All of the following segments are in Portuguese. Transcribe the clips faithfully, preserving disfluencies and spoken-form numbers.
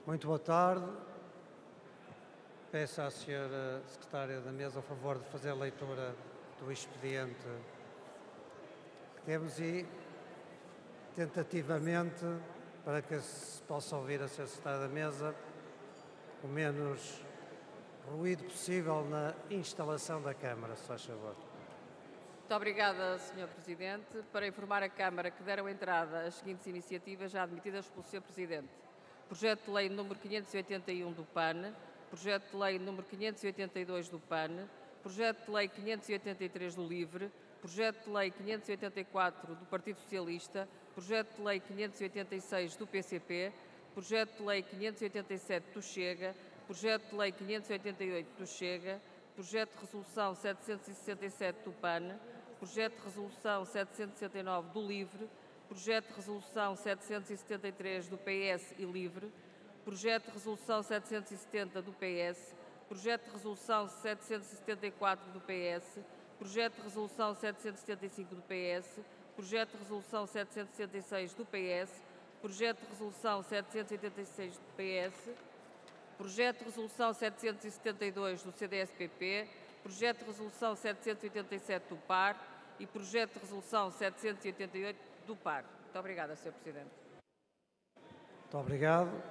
Muito boa tarde. Peço à senhora Secretária da Mesa o favor de fazer a leitura do expediente que temos e, tentativamente, para que se possa ouvir a senhora Secretária da Mesa, o menos ruído possível na instalação da Câmara, se faz favor. Muito obrigada, senhor Presidente. Para informar a Câmara que deram entrada as seguintes iniciativas já admitidas pelo senhor Presidente. Projeto de Lei número quinhentos e oitenta e um do P A N, Projeto de Lei número quinhentos e oitenta e dois do P A N, Projeto de Lei quinhentos e oitenta e três do LIVRE, Projeto de Lei quinhentos e oitenta e quatro do Partido Socialista, Projeto de Lei quinhentos e oitenta e seis do P C P, Projeto de Lei quinhentos e oitenta e sete do Chega, Projeto de Lei quinhentos e oitenta e oito do Chega, Projeto de Resolução setecentos e sessenta e sete do P A N, Projeto de Resolução setecentos e sessenta e nove do LIVRE, Projeto de Resolução setecentos e setenta e três do P S e LIVRE, Projeto de Resolução setecentos e setenta do P S, Projeto de Resolução setecentos e setenta e quatro do P S, Projeto de Resolução setecentos e setenta e cinco do P S, Projeto de Resolução setecentos e setenta e seis do P S, Projeto de Resolução setecentos e oitenta e seis do P S, Projeto de Resolução setecentos e setenta e dois do C D S P P, Projeto de Resolução setecentos e oitenta e sete do P A R e Projeto de Resolução setecentos e oitenta e oito do P A R. Muito obrigada, senhor Presidente. Muito obrigado.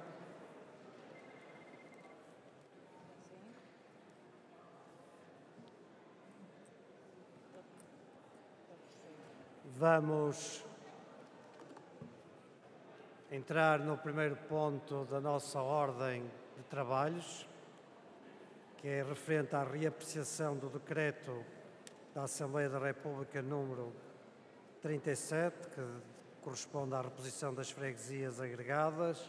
Vamos entrar no primeiro ponto da nossa ordem de trabalhos, que é referente à reapreciação do decreto da Assembleia da República número trinta e sete, que corresponde à reposição das freguesias agregadas.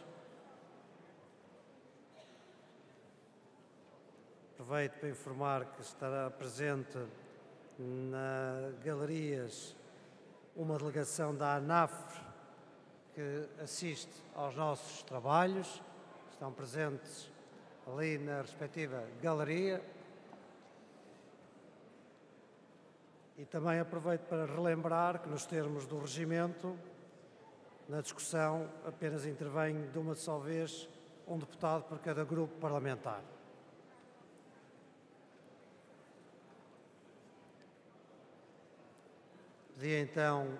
Aproveito para informar que estará presente na galerias uma delegação da ANAF que assiste aos nossos trabalhos. Estão presentes ali na respectiva galeria. E também aproveito para relembrar que, nos termos do regimento, na discussão apenas intervém de uma só vez um deputado por cada grupo parlamentar. Pedi então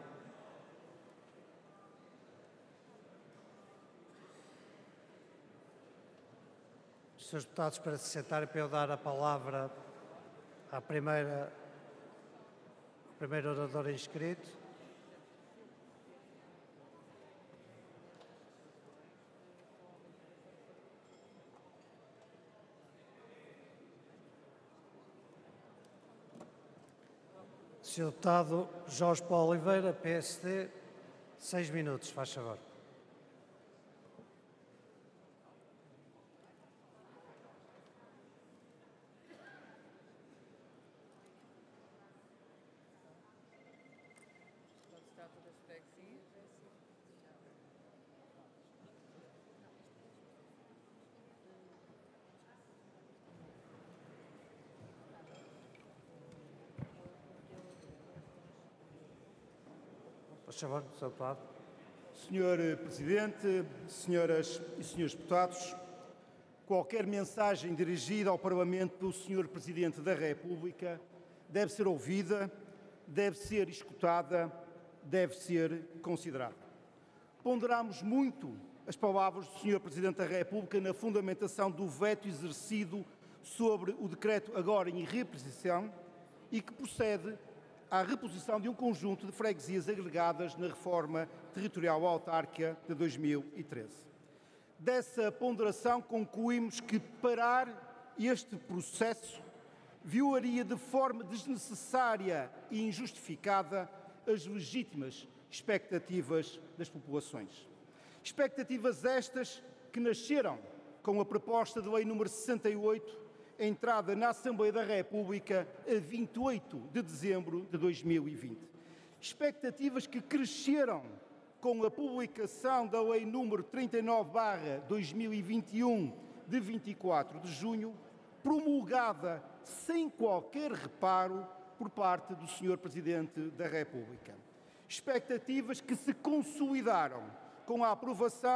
os senhores deputados para se sentarem para eu dar a palavra à primeira, ao primeiro orador inscrito. senhor Deputado Jorge Paulo Oliveira, P S D, seis minutos, faz favor. Por favor, senhor Deputado. senhor Presidente, senhoras e senhores deputados, qualquer mensagem dirigida ao Parlamento pelo senhor Presidente da República deve ser ouvida, deve ser escutada, deve ser considerada. Ponderamos muito as palavras do senhor Presidente da República na fundamentação do veto exercido sobre o decreto agora em reapreciação e que procede à reposição de um conjunto de freguesias agregadas na reforma territorial autárquica de dois mil e treze. Dessa ponderação concluímos que parar este processo violaria de forma desnecessária e injustificada as legítimas expectativas das populações. Expectativas estas que nasceram com a proposta de lei número sessenta e oito, entrada na Assembleia da República a vinte e oito de dezembro de dois mil e vinte. Expectativas que cresceram com a publicação da Lei número trinta e nove barra dois mil e vinte e um, de vinte e quatro de junho, promulgada sem qualquer reparo por parte do senhor Presidente da República. Expectativas que se consolidaram com a aprovação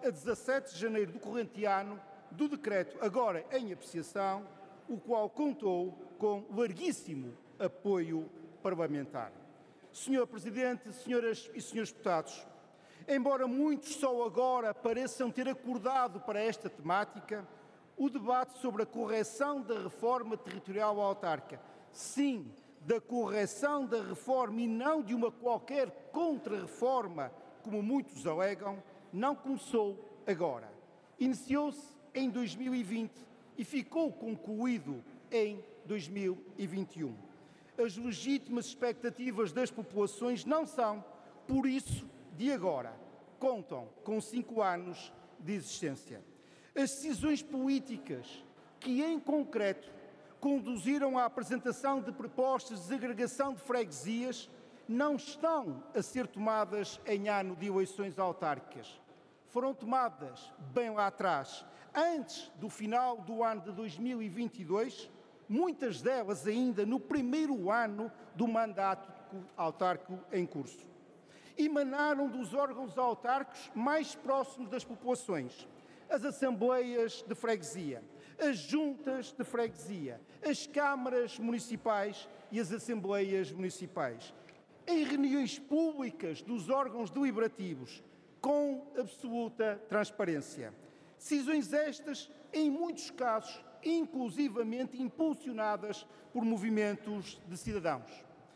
a dezassete de janeiro do corrente ano do decreto agora em apreciação, o qual contou com larguíssimo apoio parlamentar. senhor Presidente, senhoras e senhores deputados, embora muitos só agora pareçam ter acordado para esta temática, o debate sobre a correção da reforma territorial autárquica, sim, da correção da reforma e não de uma qualquer contra-reforma, como muitos alegam, não começou agora. Iniciou-se em dois mil e vinte e ficou concluído em dois mil e vinte e um. As legítimas expectativas das populações não são, por isso, de agora. Contam com cinco anos de existência. As decisões políticas que, em concreto, conduziram à apresentação de propostas de desagregação de freguesias não estão a ser tomadas em ano de eleições autárquicas. Foram tomadas bem lá atrás, antes do final do ano de dois mil e vinte e dois, muitas delas ainda no primeiro ano do mandato autárquico em curso. Emanaram dos órgãos autárquicos mais próximos das populações, as assembleias de freguesia, as juntas de freguesia, as câmaras municipais e as assembleias municipais, em reuniões públicas dos órgãos deliberativos, com absoluta transparência. Decisões estas, em muitos casos, inclusivamente impulsionadas por movimentos de cidadãos.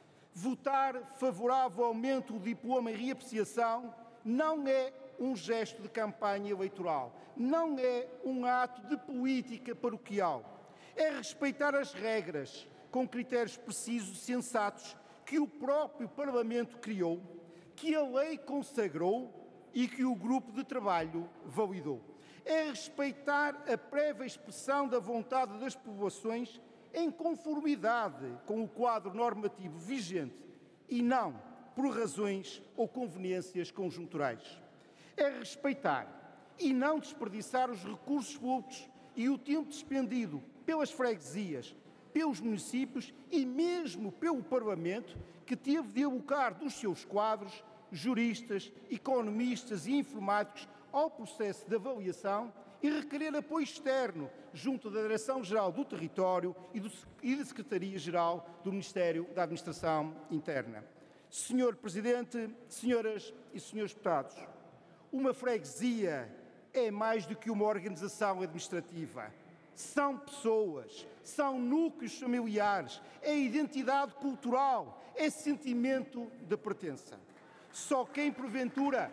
Votar favoravelmente o diploma em reapreciação não é um gesto de campanha eleitoral, não é um ato de política paroquial. É respeitar as regras, com critérios precisos e sensatos, que o próprio Parlamento criou, que a lei consagrou e que o grupo de trabalho validou. É respeitar a prévia expressão da vontade das populações em conformidade com o quadro normativo vigente e não por razões ou conveniências conjunturais. É respeitar e não desperdiçar os recursos públicos e o tempo despendido pelas freguesias, pelos municípios e mesmo pelo Parlamento, que teve de alocar dos seus quadros juristas, economistas e informáticos ao processo de avaliação e requerer apoio externo junto da Direção-Geral do Território e, do, e da Secretaria-Geral do Ministério da Administração Interna. senhor Presidente, senhoras e senhores deputados, uma freguesia é mais do que uma organização administrativa. São pessoas, são núcleos familiares, é identidade cultural, é sentimento de pertença. Só quem porventura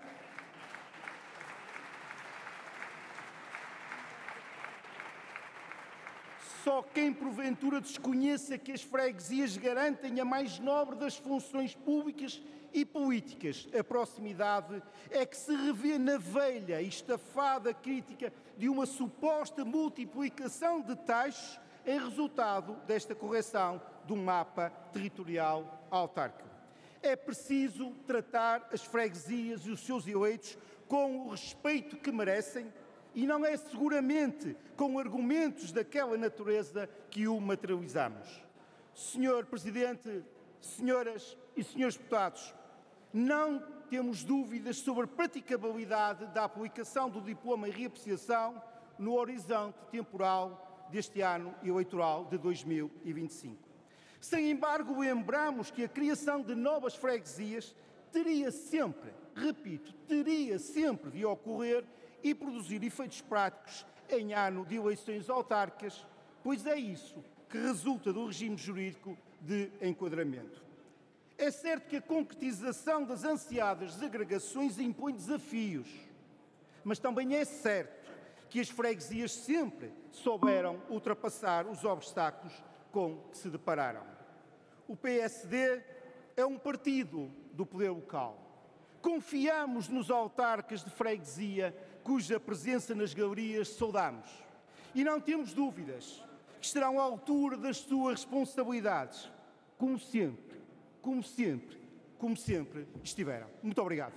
Só quem porventura desconheça que as freguesias garantem a mais nobre das funções públicas e políticas, a proximidade, é que se revê na velha e estafada crítica de uma suposta multiplicação de taxas em resultado desta correção do mapa territorial autárquico. É preciso tratar as freguesias e os seus eleitos com o respeito que merecem e não é seguramente com argumentos daquela natureza que o materializamos. senhor Presidente, senhoras e senhores deputados, não temos dúvidas sobre a praticabilidade da aplicação do diploma em reapreciação no horizonte temporal deste ano eleitoral de dois mil e vinte e cinco. Sem embargo, lembramos que a criação de novas freguesias teria sempre, repito, teria sempre de ocorrer e produzir efeitos práticos em ano de eleições autárquicas, pois é isso que resulta do regime jurídico de enquadramento. É certo que a concretização das ansiadas desagregações impõe desafios, mas também é certo que as freguesias sempre souberam ultrapassar os obstáculos com que se depararam. O P S D é um partido do poder local. Confiamos nos autarcas de freguesia cuja presença nas galerias saudamos. E não temos dúvidas que estarão à altura das suas responsabilidades, como sempre, como sempre, como sempre estiveram. Muito obrigado.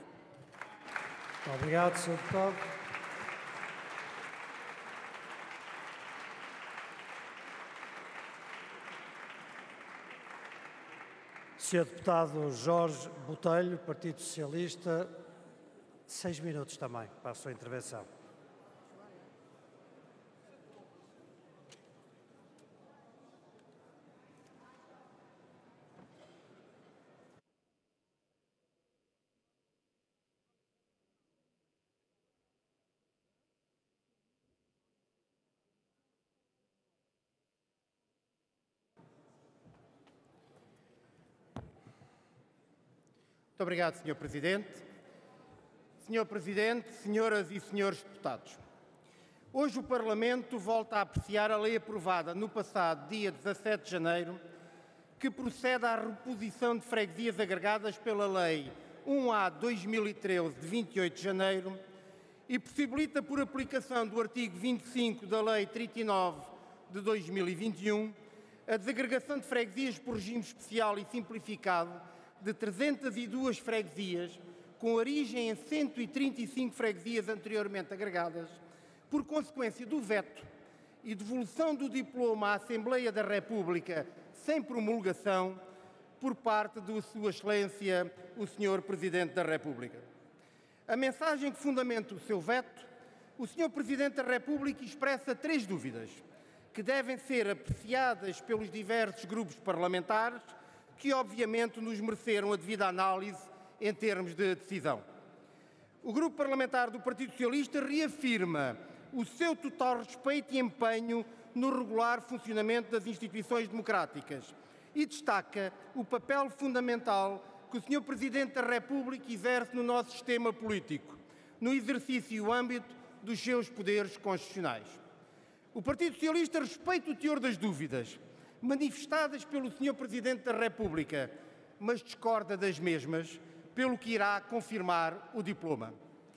Muito obrigado, senhor Deputado. senhor Deputado Jorge Botelho, Partido Socialista, Seis minutos também para a sua intervenção. Muito obrigado, senhor Presidente. senhor Presidente, senhoras e senhores deputados, hoje o Parlamento volta a apreciar a lei aprovada no passado dia dezassete de janeiro, que procede à reposição de freguesias agregadas pela Lei um A dois mil e treze, de vinte e oito de janeiro, e possibilita, por aplicação do artigo vinte e cinco da Lei trinta e nove, de dois mil e vinte e um, a desagregação de freguesias por regime especial e simplificado de trezentas e duas freguesias, com origem em cento e trinta e cinco freguesias anteriormente agregadas, por consequência do veto e devolução do diploma à Assembleia da República sem promulgação por parte de Sua Excelência, o senhor Presidente da República. A mensagem que fundamenta o seu veto, o senhor Presidente da República expressa três dúvidas, que devem ser apreciadas pelos diversos grupos parlamentares, que obviamente nos mereceram a devida análise em termos de decisão. O Grupo Parlamentar do Partido Socialista reafirma o seu total respeito e empenho no regular funcionamento das instituições democráticas e destaca o papel fundamental que o senhor Presidente da República exerce no nosso sistema político, no exercício e o âmbito dos seus poderes constitucionais. O Partido Socialista respeita o teor das dúvidas manifestadas pelo senhor Presidente da República, mas discorda das mesmas, pelo que irá confirmar o diploma.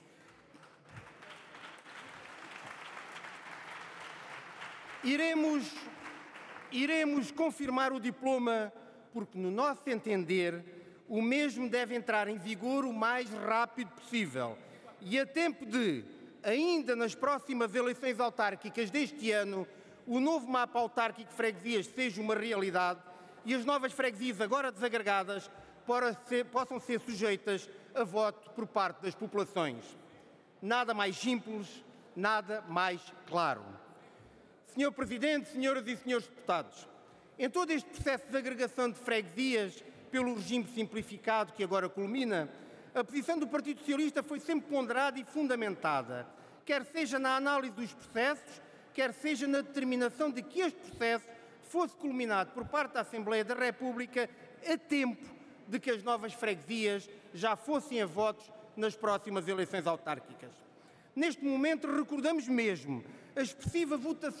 Iremos, iremos confirmar o diploma porque, no nosso entender, o mesmo deve entrar em vigor o mais rápido possível e a tempo de, ainda nas próximas eleições autárquicas deste ano, o novo mapa autárquico de freguesias seja uma realidade e as novas freguesias agora desagregadas possam ser sujeitas a voto por parte das populações. Nada mais simples, nada mais claro. senhor Presidente, senhoras e senhores deputados, em todo este processo de agregação de freguesias pelo regime simplificado que agora culmina, a posição do Partido Socialista foi sempre ponderada e fundamentada, quer seja na análise dos processos, quer seja na determinação de que este processo fosse culminado por parte da Assembleia da República a tempo de que as novas freguesias já fossem a votos nas próximas eleições autárquicas. Neste momento, recordamos mesmo a expressiva votação